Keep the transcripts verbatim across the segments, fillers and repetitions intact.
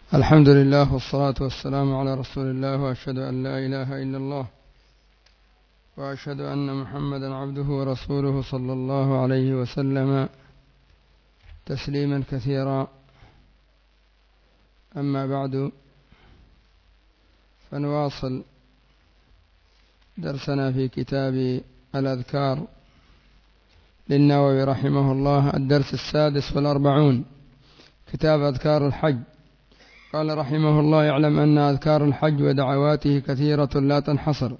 الحمد لله والصلاة والسلام على رسول الله، وأشهد أن لا إله إلا الله، وأشهد أن محمدا عبده ورسوله صلى الله عليه وسلم تسليما كثيرا. أما بعد، فنواصل درسنا في كتاب الأذكار للنووي رحمه الله، الدرس السادس والأربعون، كتاب أذكار الحج. قال رحمه الله: يعلم أن أذكار الحج ودعواته كثيرة لا تنحصر،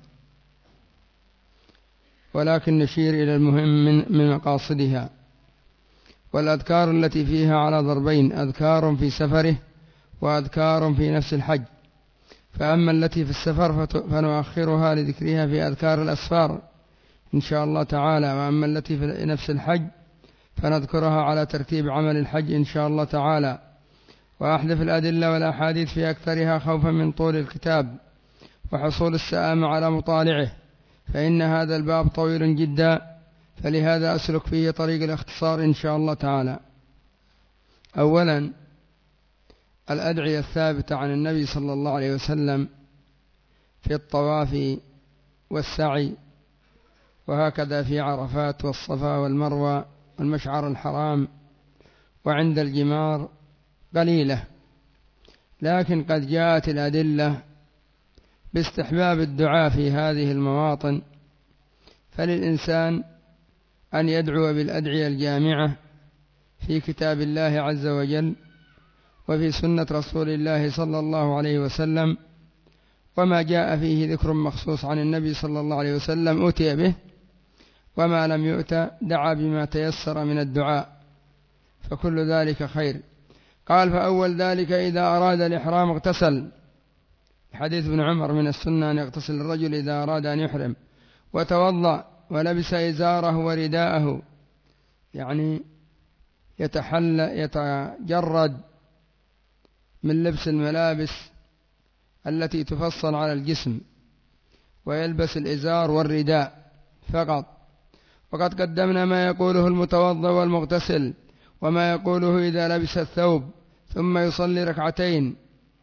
ولكن نشير إلى المهم من, من مقاصدها. والأذكار التي فيها على ضربين: أذكار في سفره وأذكار في نفس الحج. فأما التي في السفر فنؤخرها لذكرها في أذكار الأسفار إن شاء الله تعالى، وأما التي في نفس الحج فنذكرها على ترتيب عمل الحج إن شاء الله تعالى. وأحذف الأدلة والأحاديث في أكثرها خوفا من طول الكتاب وحصول السآمة على مطالعه، فإن هذا الباب طويل جدا، فلهذا أسلك فيه طريق الاختصار إن شاء الله تعالى. أولا، الأدعية الثابتة عن النبي صلى الله عليه وسلم في الطواف والسعي، وهكذا في عرفات والصفا والمروة والمشعر الحرام وعند الجمار قليلة، لكن قد جاءت الأدلة باستحباب الدعاء في هذه المواطن، فللإنسان أن يدعو بالأدعية الجامعة في كتاب الله عز وجل وفي سنة رسول الله صلى الله عليه وسلم، وما جاء فيه ذكر مخصوص عن النبي صلى الله عليه وسلم أتي به، وما لم يؤت دعا بما تيسر من الدعاء، فكل ذلك خير. قال: فأول ذلك إذا أراد الإحرام اغتسل، حديث ابن عمر من السنة أن يغتسل الرجل إذا أراد أن يحرم، وتوضأ ولبس إزاره ورداءه، يعني يتحل يتجرد من لبس الملابس التي تفصل على الجسم، ويلبس الإزار والرداء فقط. وقد قدمنا ما يقوله المتوضأ والمغتسل، وما يقوله إذا لبس الثوب ثم يصلي ركعتين.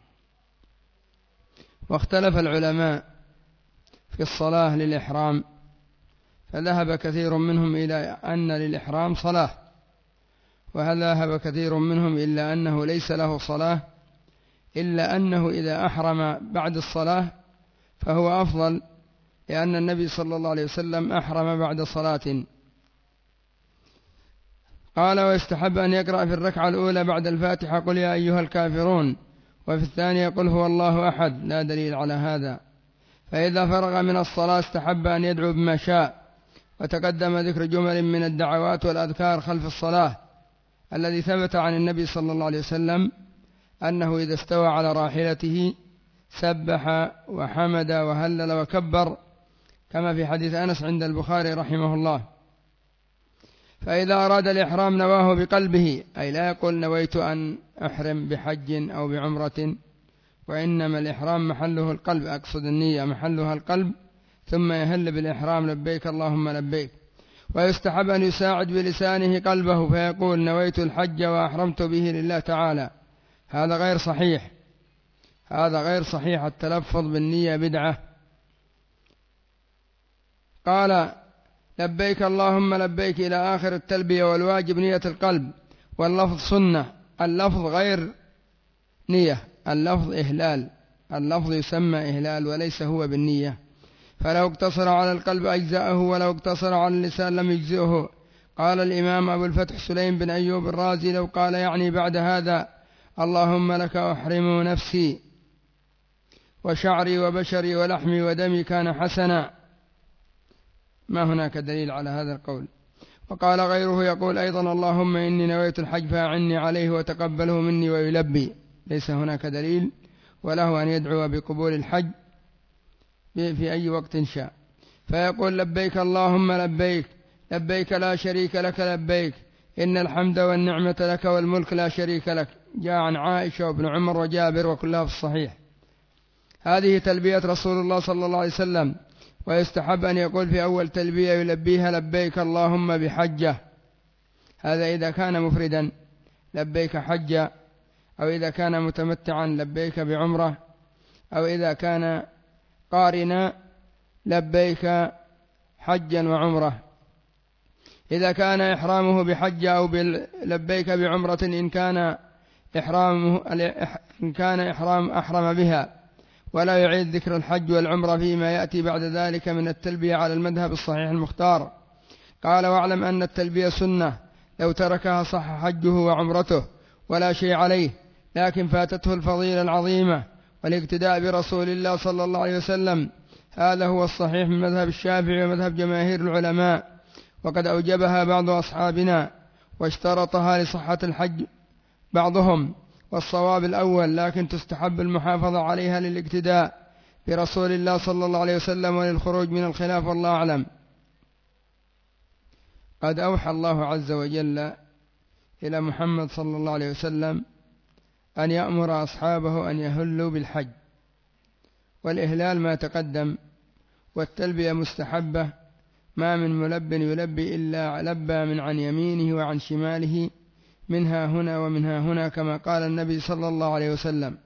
واختلف العلماء في الصلاة للإحرام، فذهب كثير منهم إلى أن للإحرام صلاة، وذهب كثير منهم إلا أنه ليس له صلاة، إلا أنه إذا أحرم بعد الصلاة فهو أفضل، لأن النبي صلى الله عليه وسلم أحرم بعد صلاة. قال: ويستحب أن يقرأ في الركعة الأولى بعد الفاتحة قل يا أيها الكافرون، وفي الثانية قل هو الله أحد، لا دليل على هذا. فإذا فرغ من الصلاة استحب أن يدعو بما شاء. وتقدم ذكر جمل من الدعوات والأذكار خلف الصلاة، الذي ثبت عن النبي صلى الله عليه وسلم أنه إذا استوى على راحلته سبح وحمد وهلل وكبر، كما في حديث أنس عند البخاري رحمه الله. فإذا أراد الإحرام نواه بقلبه، أي لا يقول نويت أن أحرم بحج أو بعمرة، وإنما الإحرام محله القلب، أقصد النية محلها القلب، ثم يهل بالإحرام لبيك اللهم لبيك. ويستحب أن يساعد بلسانه قلبه فيقول نويت الحج وأحرمت به لله تعالى. هذا غير صحيح، هذا غير صحيح، التلفظ بالنية بدعة. قال: لبيك اللهم لبيك إلى آخر التلبية، والواجب نية القلب، واللفظ سنة. اللفظ غير نية، اللفظ إهلال، اللفظ يسمى إهلال وليس هو بالنية. فلو اقتصر على القلب أجزأه، ولو اقتصر على اللسان لم يجزئه. قال الإمام أبو الفتح سليم بن أيوب الرازي: لو قال يعني بعد هذا اللهم لك أحرم نفسي وشعري وبشري ولحمي ودمي كان حسنا. ما هناك دليل على هذا القول. وقال غيره يقول أيضا اللهم إني نويت الحج فأعني عليه وتقبله مني ويلبي. ليس هناك دليل، وله أن يدعو بقبول الحج في أي وقت شاء. فيقول لبيك اللهم لبيك، لبيك لا شريك لك لبيك، إن الحمد والنعمة لك والملك لا شريك لك. جاء عن عائشة وابن عمر وجابر وكلها في الصحيح. هذه تلبية رسول الله صلى الله عليه وسلم. ويستحب أن يقول في أول تلبية يلبيها لبيك اللهم بحجة، هذا إذا كان مفردا، لبيك حجة أو إذا كان متمتعا لبيك بعمرة، أو إذا كان قارنا لبيك حجا وعمرة. إذا كان إحرامه بحج أو لبيك بعمرة إن كان إحرامه إن كان إحرام أحرم بها، ولا يعيد ذكر الحج والعمرة فيما يأتي بعد ذلك من التلبية على المذهب الصحيح المختار. قال: واعلم أن التلبية سنة، لو تركها صح حجه وعمرته ولا شيء عليه، لكن فاتته الفضيلة العظيمة والاقتداء برسول الله صلى الله عليه وسلم. هذا هو الصحيح من مذهب الشافعي ومذهب جماهير العلماء، وقد أوجبها بعض أصحابنا واشترطها لصحة الحج بعضهم، والصواب الأول، لكن تستحب المحافظة عليها للاقتداء برسول الله صلى الله عليه وسلم وللخروج من الخلاف، والله أعلم. قد أوحى الله عز وجل إلى محمد صلى الله عليه وسلم أن يأمر أصحابه أن يهلوا بالحج، والإهلال ما تقدم، والتلبية مستحبة، ما من ملب يلبي إلا لبى من عن يمينه وعن شماله، منها هنا ومنها هنا، كما قال النبي صلى الله عليه وسلم.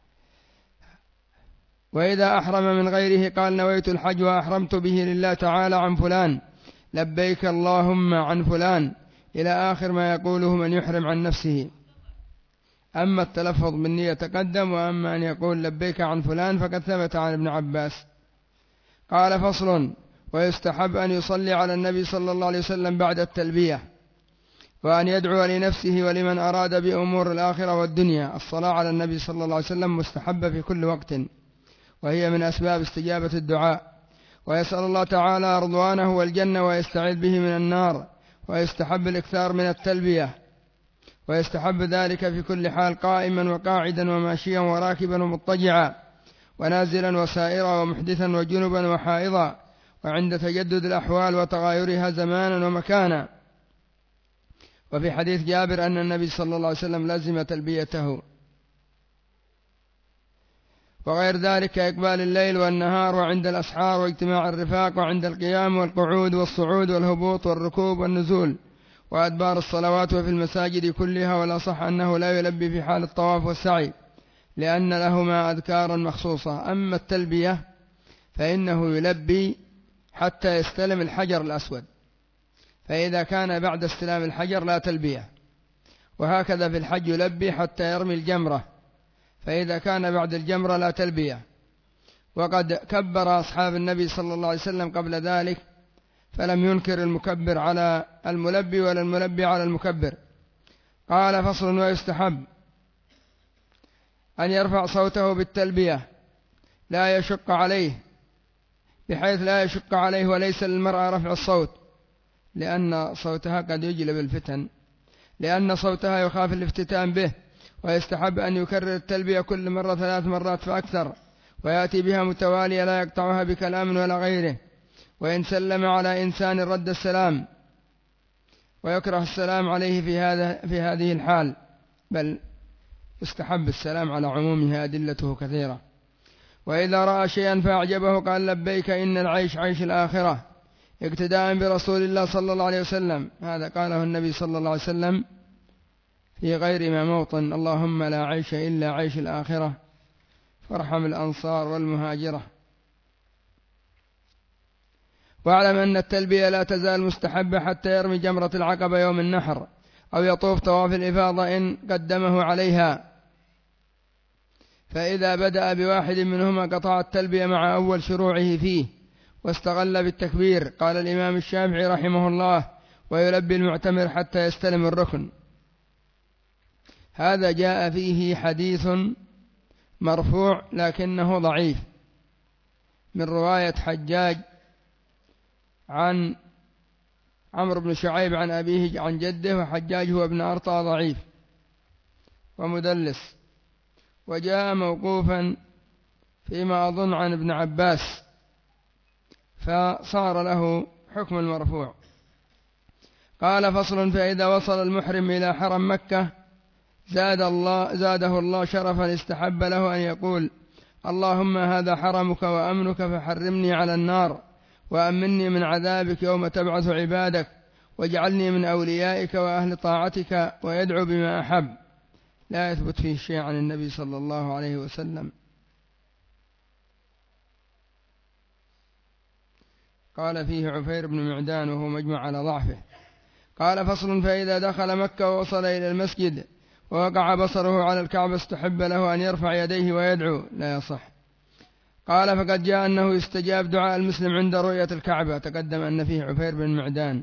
وإذا أحرم من غيره قال: نويت الحج وأحرمت به لله تعالى عن فلان، لبيك اللهم عن فلان، إلى آخر ما يقوله من يحرم عن نفسه. أما التلفظ بالنية تقدم، وأما أن يقول لبيك عن فلان فقد ثبت عن ابن عباس. قال: فصل: ويستحب أن يصلي على النبي صلى الله عليه وسلم بعد التلبية، وأن يدعو لنفسه ولمن أراد بأمور الآخرة والدنيا. الصلاة على النبي صلى الله عليه وسلم مستحبة في كل وقت، وهي من أسباب استجابة الدعاء، ويسأل الله تعالى رضوانه والجنة ويستعيذ به من النار. ويستحب الإكثار من التلبية، ويستحب ذلك في كل حال، قائما وقاعدا وماشيا وراكبا ومضطجعا ونازلا وسائرا ومحدثا وجنبا وحائضا، وعند تجدد الأحوال وتغايرها زمانا ومكانا. وفي حديث جابر أن النبي صلى الله عليه وسلم لزم تلبيته. وغير ذلك إقبال الليل والنهار، وعند الأسحار، واجتماع الرفاق، وعند القيام والقعود والصعود والهبوط والركوب والنزول، وأدبار الصلوات، وفي المساجد كلها. والأصح أنه لا يلبي في حال الطواف والسعي، لأن لهما أذكارا مخصوصة. أما التلبية فإنه يلبي حتى يستلم الحجر الأسود، فإذا كان بعد استلام الحجر لا تلبية. وهكذا في الحج يلبي حتى يرمي الجمرة، فإذا كان بعد الجمرة لا تلبية. وقد كبر أصحاب النبي صلى الله عليه وسلم قبل ذلك، فلم ينكر المكبر على الملبي ولا الملبي على المكبر. قال: فصل: ويستحب أن يرفع صوته بالتلبية لا يشق عليه، بحيث لا يشق عليه، وليس للمرأة رفع الصوت، لأن صوتها قد يجلب الفتن، لأن صوتها يخاف الافتتان به. ويستحب أن يكرر التلبية كل مرة ثلاث مرات فأكثر، ويأتي بها متوالية لا يقطعها بكلام ولا غيره. وإن سلم على إنسان رد السلام، ويكره السلام عليه في هذا في هذه الحال، بل يستحب السلام على عمومها، أدلته كثيرة. وإذا رأى شيئا فأعجبه قال: لبيك إن العيش عيش الآخرة، اقتداء برسول الله صلى الله عليه وسلم. هذا قاله النبي صلى الله عليه وسلم في غير ما موطن: اللهم لا عيش إلا عيش الآخرة، فارحم الأنصار والمهاجرة. واعلم أن التلبية لا تزال مستحبة حتى يرمي جمرة العقبة يوم النحر، أو يطوف طواف الإفاضة إن قدمه عليها، فإذا بدأ بواحد منهما قطع التلبية مع أول شروعه فيه، واستغل بالتكبير. قال الإمام الشافعي رحمه الله: ويلبي المعتمر حتى يستلم الركن. هذا جاء فيه حديث مرفوع لكنه ضعيف، من رواية حجاج عن عمرو بن شعيب عن أبيه عن جده، وحجاج هو ابن أرطى ضعيف ومدلس. وجاء موقوفا فيما أظن عن ابن عباس، فصار له حكم المرفوع. قال: فصل: فإذا وصل المحرم إلى حرم مكة زاد الله زاده الله شرفا، استحب له أن يقول: اللهم هذا حرمك وأمنك، فحرمني على النار، وأمني من عذابك يوم تبعث عبادك، واجعلني من أوليائك وأهل طاعتك، ويدعو بما أحب. لا يثبت فيه شيء عن النبي صلى الله عليه وسلم. قال فيه عفير بن معدان وهو مجمع على ضعفه. قال فصل: فإذا دخل مكة ووصل إلى المسجد ووقع بصره على الكعبة استحب له أن يرفع يديه ويدعو. لا يصح. قال فقد جاء أنه يستجاب دعاء المسلم عند رؤية الكعبة، تقدم أن فيه عفير بن معدان.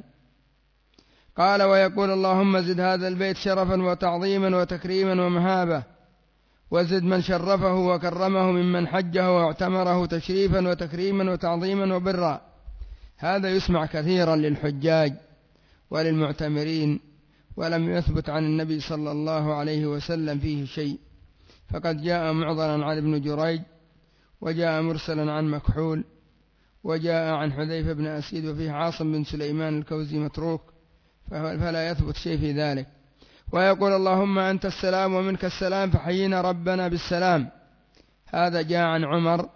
قال ويقول: اللهم زد هذا البيت شرفا وتعظيما وتكريما ومهابة، وزد من شرفه وكرمه ممن حجه واعتمره تشريفا وتكريما وتعظيما وبرا. هذا يسمع كثيرا للحجاج وللمعتمرين، ولم يثبت عن النبي صلى الله عليه وسلم فيه شيء، فقد جاء معضلا عن ابن جريج، وجاء مرسلا عن مكحول، وجاء عن حذيفة بن أسيد، وفيه عاصم بن سليمان الكوزي متروك، فلا يثبت شيء في ذلك. ويقول: اللهم أنت السلام ومنك السلام فحيينا ربنا بالسلام. هذا جاء عن عمر،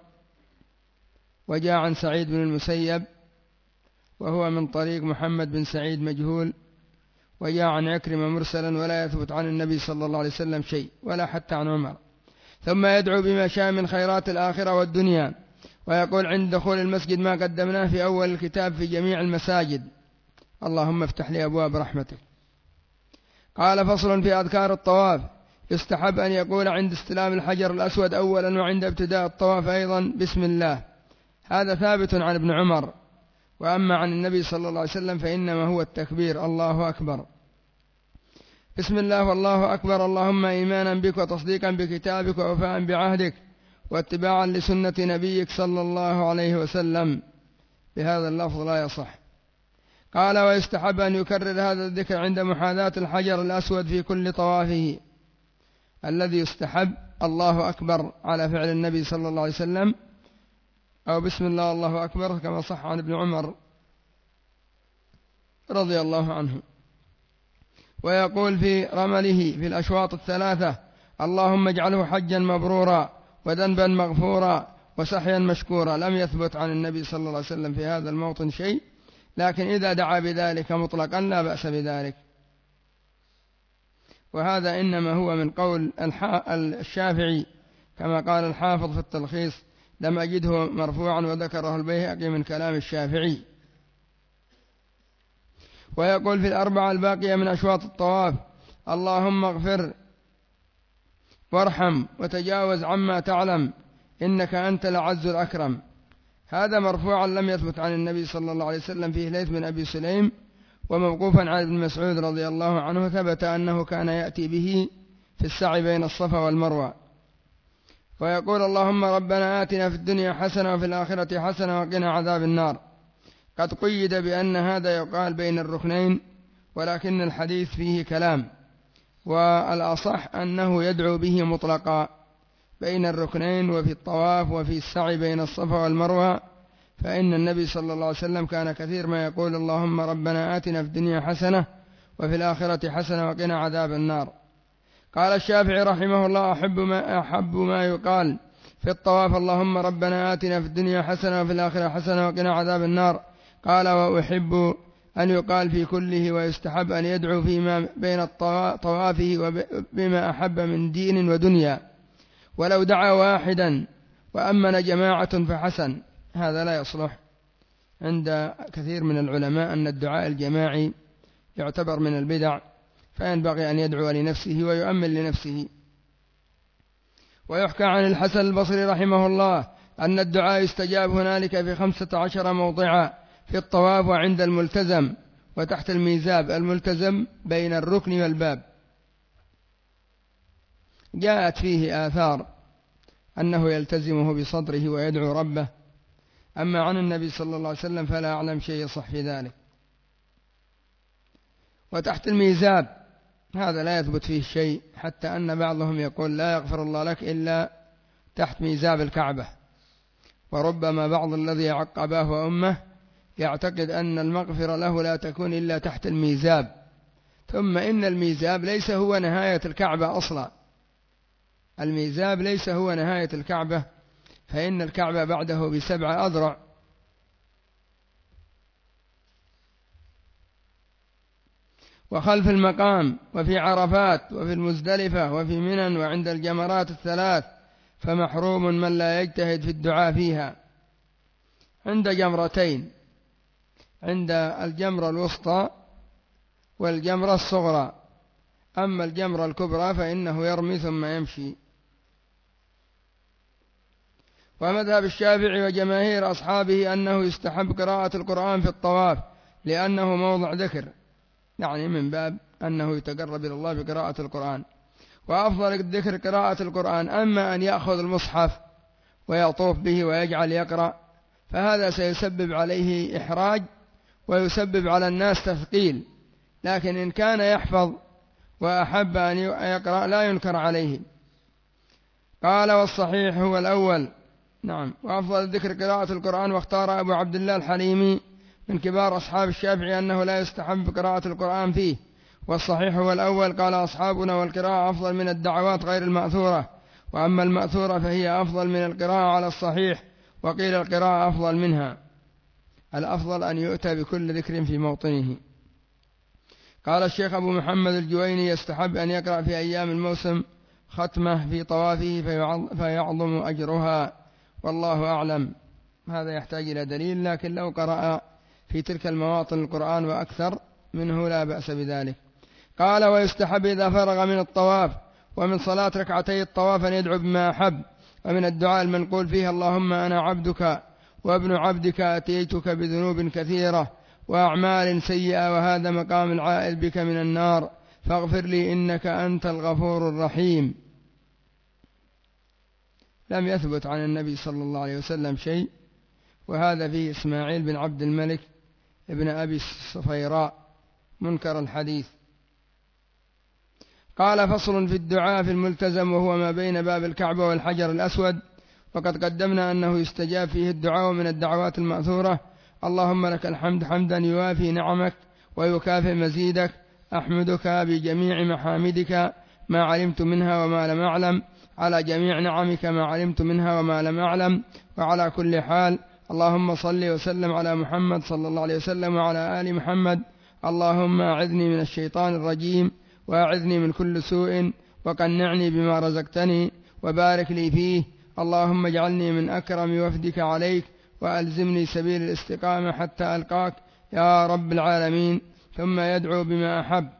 وجاء عن سعيد بن المسيب وهو من طريق محمد بن سعيد مجهول، وجاء عن عكرمة مرسلا، ولا يثبت عن النبي صلى الله عليه وسلم شيء ولا حتى عن عمر. ثم يدعو بما شاء من خيرات الآخرة والدنيا، ويقول عند دخول المسجد ما قدمناه في أول الكتاب في جميع المساجد: اللهم افتح لي أبواب رحمتك. قال فصل: في أذكار الطواف. يستحب أن يقول عند استلام الحجر الأسود أولا، وعند ابتداء الطواف أيضا بسم الله. هذا ثابت عن ابن عمر. وأما عن النبي صلى الله عليه وسلم فإنما هو التكبير: الله أكبر، بسم الله والله أكبر، اللهم إيمانا بك وتصديقا بكتابك ووفاء بعهدك واتباعا لسنة نبيك صلى الله عليه وسلم. بهذا اللفظ لا يصح. قال ويستحب أن يكرر هذا الذكر عند محاذاة الحجر الأسود في كل طوافه. الذي يستحب الله أكبر على فعل النبي صلى الله عليه وسلم، أو بسم الله الله أكبر كما صح عن ابن عمر رضي الله عنه. ويقول في رمله في الأشواط الثلاثة: اللهم اجعله حجا مبرورا وذنبا مغفورا وسحيا مشكورا. لم يثبت عن النبي صلى الله عليه وسلم في هذا الموطن شيء، لكن إذا دعا بذلك مطلقا لا بأس بذلك. وهذا إنما هو من قول الشافعي، كما قال الحافظ في التلخيص: لم أجده مرفوعا، وذكره البيهقي من كلام الشافعي. ويقول في الأربعة الباقية من أشواط الطواف: اللهم اغفر وارحم وتجاوز عما تعلم إنك أنت الأعز الأكرم. هذا مرفوعا لم يثبت عن النبي صلى الله عليه وسلم، فيه ليث بن أبي سليم، وموقوفا عن ابن مسعود رضي الله عنه ثبت أنه كان يأتي به في السعي بين الصفا والمروة. ويقول: اللهم ربنا آتنا في الدنيا حسنة وفي الآخرة حسنة وقنا عذاب النار. قد قيد بأن هذا يقال بين الركنين، ولكن الحديث فيه كلام، والأصح أنه يدعو به مطلقا بين الركنين وفي الطواف وفي السعي بين الصفا والمروة، فإن النبي صلى الله عليه وسلم كان كثير ما يقول: اللهم ربنا آتنا في الدنيا حسنة وفي الآخرة حسنة وقنا عذاب النار. قال الشافعي رحمه الله: أحب ما, أحب ما يقال في الطواف: اللهم ربنا آتنا في الدنيا حسنة وفي الآخرة حسنة وقنا عذاب النار. قال: وأحب أن يقال في كله، ويستحب أن يدعو فيما بين طوافه وبما أحب من دين ودنيا، ولو دعا واحدا وأمن جماعة فحسن. هذا لا يصلح عند كثير من العلماء أن الدعاء الجماعي يعتبر من البدع، فينبغي أن يدعو لنفسه ويؤمن لنفسه. ويحكى عن الحسن البصري رحمه الله أن الدعاء يستجاب هنالك في خمسة عشر موضعا: في الطواف وعند الملتزم وتحت الميزاب. الملتزم بين الركن والباب. جاءت فيه آثار أنه يلتزمه بصدره ويدعو ربه، أما عن النبي صلى الله عليه وسلم فلا أعلم شيء يصح في ذلك. وتحت الميزاب هذا لا يثبت فيه شيء، حتى أن بعضهم يقول: لا يغفر الله لك إلا تحت ميزاب الكعبة. وربما بعض الذي عق أباه وأمه يعتقد أن المغفرة له لا تكون إلا تحت الميزاب، ثم إن الميزاب ليس هو نهاية الكعبة أصلا. الميزاب ليس هو نهاية الكعبة، فإن الكعبة بعده بسبع أذرع. وخلف المقام وفي عرفات وفي المزدلفة وفي منن وعند الجمرات الثلاث، فمحروم من لا يجتهد في الدعاء فيها. عند جمرتين، عند الجمرة الوسطى والجمرة الصغرى، أما الجمرة الكبرى فإنه يرمي ثم يمشي. ومذهب الشافعي وجماهير أصحابه أنه يستحب قراءة القرآن في الطواف لأنه موضع ذكر، يعني من باب أنه يتقرب إلى الله بقراءة القرآن، وأفضل الذكر قراءة القرآن. أما أن يأخذ المصحف ويطوف به ويجعل يقرأ فهذا سيسبب عليه إحراج ويسبب على الناس تثقيل، لكن إن كان يحفظ وأحب أن يقرأ لا ينكر عليه. قال والصحيح هو الأول. نعم. وأفضل الذكر قراءة القرآن. واختار أبو عبد الله الحليمي من كبار أصحاب الشافعي أنه لا يستحب قراءة القرآن فيه، والصحيح هو الأول. قال أصحابنا والقراءة أفضل من الدعوات غير المأثورة، وأما المأثورة فهي أفضل من القراءة على الصحيح، وقيل القراءة أفضل منها. الأفضل أن يؤتى بكل ذكر في موطنه. قال الشيخ أبو محمد الجويني يستحب أن يقرأ في أيام الموسم ختمة في طوافه فيعظم أجرها، والله أعلم. هذا يحتاج إلى دليل، لكن لو قرأ في تلك المواطن القرآن وأكثر منه لا بأس بذلك. قال ويستحب إذا فرغ من الطواف ومن صلاة ركعتي الطواف أن يدعو بما أحب، ومن الدعاء المنقول فيه اللهم أنا عبدك وابن عبدك أتيتك بذنوب كثيرة وأعمال سيئة، وهذا مقام العائل بك من النار، فاغفر لي إنك أنت الغفور الرحيم. لم يثبت عن النبي صلى الله عليه وسلم شيء، وهذا فيه إسماعيل بن عبد الملك ابن أبي الصفيراء منكر الحديث. قال فصل في الدعاء في الملتزم، وهو ما بين باب الكعبة والحجر الأسود، وقد قدمنا أنه يستجاب فيه الدعاء من الدعوات المأثورة. اللهم لك الحمد حمدا يوافي نعمك ويكافئ مزيدك، أحمدك بجميع محامدك ما علمت منها وما لم أعلم، على جميع نعمك ما علمت منها وما لم أعلم، وعلى كل حال. اللهم صل وسلم على محمد صلى الله عليه وسلم وعلى آل محمد. اللهم أعذني من الشيطان الرجيم، وأعذني من كل سوء، وقنعني بما رزقتني، وبارك لي فيه. اللهم اجعلني من أكرم وفدك عليك، وألزمني سبيل الاستقامة حتى ألقاك يا رب العالمين. ثم يدعو بما أحب.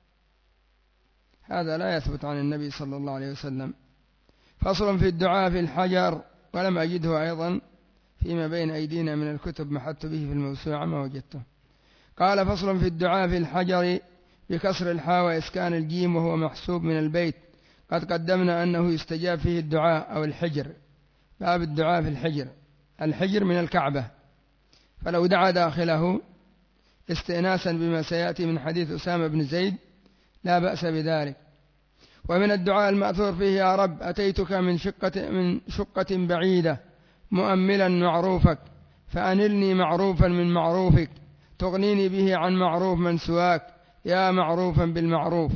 هذا لا يثبت عن النبي صلى الله عليه وسلم. فصل في الدعاء في الحجر، ولم أجده أيضا فيما بين أيدينا من الكتب محدت به في الموسوعة ما وجدته. قال فصل في الدعاء في الحجر بكسر الحاء وإسكان الجيم، وهو محسوب من البيت. قد قدمنا أنه يستجاب فيه الدعاء أو الحجر. باب الدعاء في الحجر. الحجر من الكعبة، فلو دعا داخله استئناسا بما سيأتي من حديث أسامة بن زيد لا بأس بذلك. ومن الدعاء المأثور فيه يا رب أتيتك من شقة, من شقة بعيدة مؤملا معروفك، فأنلني معروفا من معروفك، تغنيني به عن معروف من سواك، يا معروفا بالمعروف.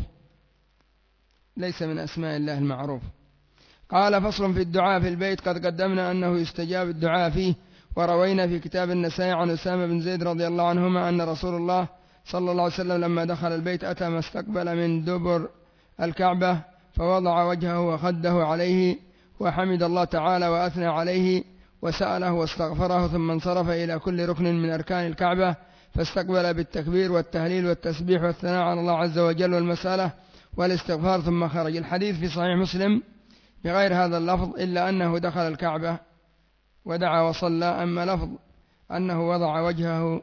ليس من أسماء الله المعروف. قال فصل في الدعاء في البيت. قد قدمنا أنه يستجاب الدعاء فيه، وروينا في كتاب النسائي عن أسامة بن زيد رضي الله عنهما أن رسول الله صلى الله عليه وسلم لما دخل البيت أتى ما استقبل من دبر الكعبة، فوضع وجهه وخده عليه، وحمد الله تعالى وأثنى عليه، وسأله واستغفره، ثم انصرف إلى كل ركن من أركان الكعبة، فاستقبل بالتكبير والتهليل والتسبيح والثناء على الله عز وجل والمسألة والاستغفار، ثم خرج. الحديث في صحيح مسلم بغير هذا اللفظ، إلا أنه دخل الكعبة ودعا وصلى. أما لفظ أنه وضع وجهه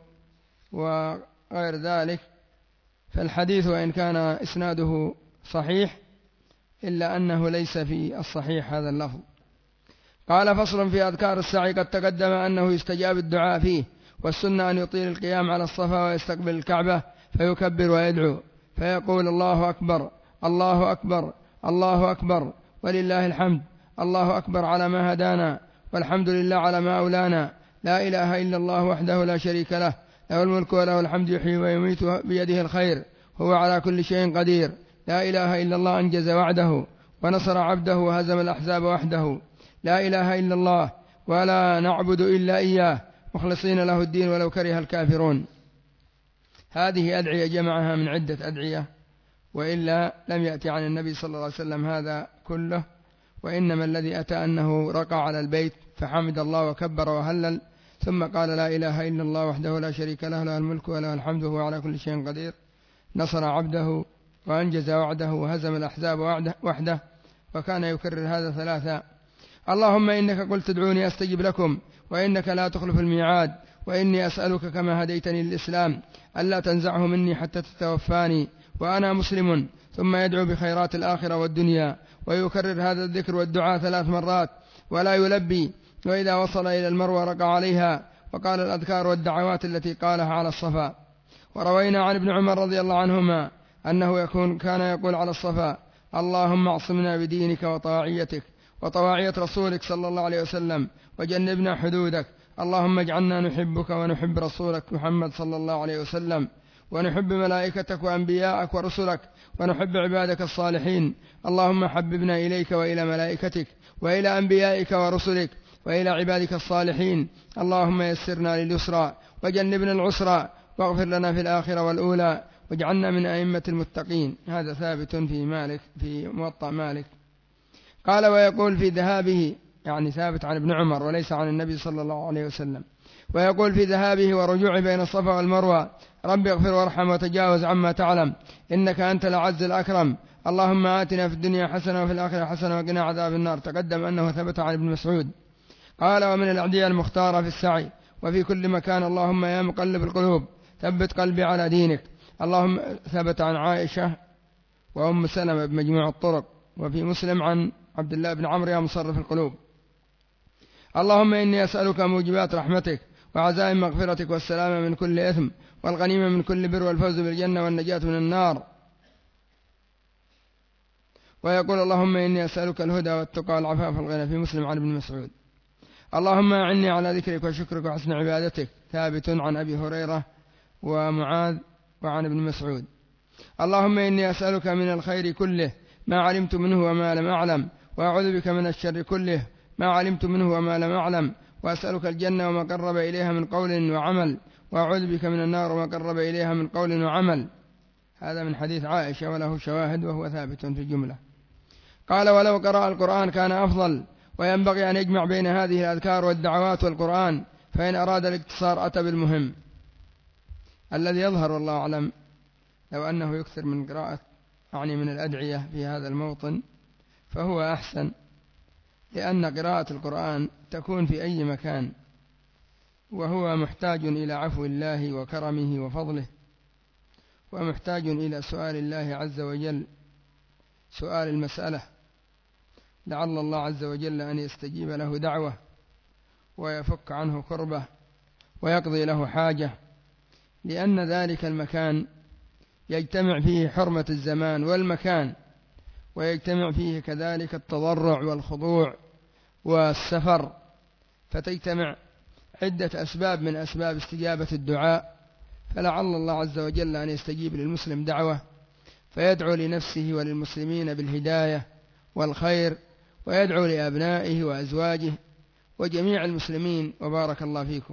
وغير ذلك فالحديث وإن كان إسناده صحيح إلا أنه ليس في الصحيح هذا اللفظ. قال فصل في أذكار السعي. قد تقدم أنه يستجاب الدعاء فيه، والسنة أن يطيل القيام على الصفا ويستقبل الكعبة فيكبر ويدعو، فيقول الله أكبر الله أكبر الله أكبر ولله الحمد، الله أكبر على ما هدانا، والحمد لله على ما أولانا، لا إله إلا الله وحده لا شريك له، له الملك وله الحمد يحيي ويميت بيده الخير، هو على كل شيء قدير، لا إله إلا الله أنجز وعده ونصر عبده وهزم الأحزاب وحده، لا إله إلا الله ولا نعبد إلا إياه مخلصين له الدين ولو كره الكافرون. هذه أدعية جمعها من عدة أدعية، وإلا لم يأتي عن النبي صلى الله عليه وسلم هذا كله، وإنما الذي أتى أنه رقى على البيت فحمد الله وكبر وهلل، ثم قال لا إله إلا الله وحده لا شريك له، له الملك وله الحمد وهو على كل شيء قدير، نصر عبده وأنجز وعده وهزم الأحزاب وحده، وكان يكرر هذا ثلاثا. اللهم إنك قلت ادعوني أستجب لكم، وإنك لا تخلف الميعاد، وإني أسألك كما هديتني للإسلام ألا تنزعه مني حتى تتوفاني وأنا مسلم. ثم يدعو بخيرات الآخرة والدنيا، ويكرر هذا الذكر والدعاء ثلاث مرات ولا يلبي، وإذا وصل إلى المروة رقى عليها وقال الأذكار والدعوات التي قالها على الصفا. وروينا عن ابن عمر رضي الله عنهما أنه يكون كان يقول على الصفا: اللهم اعصمنا بدينك وطواعيتك وطواعية رسولك صلى الله عليه وسلم، وجنبنا حدودك. اللهم اجعلنا نحبك ونحب رسولك محمد صلى الله عليه وسلم، ونحب ملائكتك وأنبياءك ورسلك، ونحب عبادك الصالحين. اللهم حببنا إليك وإلى ملائكتك وإلى أنبيائك ورسلك وإلى عبادك الصالحين. اللهم يسرنا لليسرى وجنبنا العسرى، واغفر لنا في الآخرة والأولى، واجعلنا من أئمة المتقين. هذا ثابت في مالك في موطأ مالك. قال: ويقول في ذهابه، يعني ثابت عن ابن عمر وليس عن النبي صلى الله عليه وسلم، ويقول في ذهابه ورجوعه بين الصفا والمروة: رب اغفر وارحم وتجاوز عما تعلم، إنك أنت الأعز الأكرم. اللهم آتنا في الدنيا حسنة وفي الآخرة حسنة وقنا عذاب النار. تقدم أنه ثبت عن ابن مسعود. قال: ومن الأعدية المختارة في السعي وفي كل مكان: اللهم يا مقلب القلوب ثبت قلبي على دينك. اللهم ثبت عن عائشة وأم سلمة بمجموع الطرق، وفي مسلم عن عبد الله بن عمرو يا مصرف القلوب. اللهم إني أسألك موجبات رحمتك وعزائم مغفرتك والسلامة من كل إثم والغنيمة من كل بر والفوز بالجنة والنجاة من النار. ويقول: اللهم إني أسألك الهدى والتقى والعفاف والغنى، في مسلم عن ابن مسعود. اللهم أعني على ذكرك وشكرك وحسن عبادتك، ثابت عن أبي هريرة ومعاذ وعن ابن مسعود. اللهم إني أسألك من الخير كله ما علمت منه وما لم أعلم، وأعوذ بك من الشر كله ما علمت منه وما لم أعلم، وأسألك الجنة وما قرب إليها من قول وعمل، وأعوذ بك من النار وما قرب إليها من قول وعمل. هذا من حديث عائشة وله شواهد وهو ثابت في الجملة. قال: ولو قرأ القرآن كان أفضل، وينبغي أن يجمع بين هذه الأذكار والدعوات والقرآن، فإن أراد الاقتصار أتى بالمهم. الذي يظهر والله أعلم لو أنه يكثر من قراءة يعني من الأدعية في هذا الموطن فهو أحسن، لأن قراءة القرآن تكون في أي مكان، وهو محتاج إلى عفو الله وكرمه وفضله، ومحتاج إلى سؤال الله عز وجل، سؤال المسألة، لعل الله عز وجل أن يستجيب له دعوة ويفك عنه كربة ويقضي له حاجة، لأن ذلك المكان يجتمع فيه حرمة الزمان والمكان، ويجتمع فيه كذلك التضرع والخضوع والسفر، فتجتمع عدة أسباب من أسباب استجابة الدعاء. فلعل الله عز وجل أن يستجيب للمسلم دعوة فيدعو لنفسه وللمسلمين بالهداية والخير، ويدعو لأبنائه وأزواجه وجميع المسلمين. وبارك الله فيكم.